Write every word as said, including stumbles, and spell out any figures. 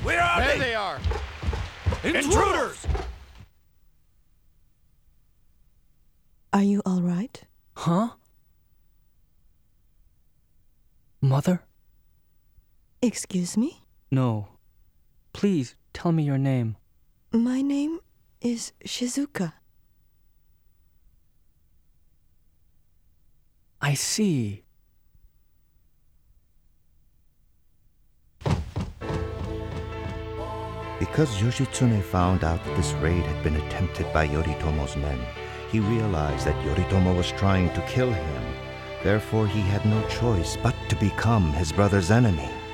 Where are There they? they are! Intruders! Are you all right? Huh? Mother? Excuse me? No. Please, tell me your name. My name is Shizuka. I see. Because Yoshitsune found out that this raid had been attempted by Yoritomo's men, he realized that Yoritomo was trying to kill him. Therefore, he had no choice but to become his brother's enemy.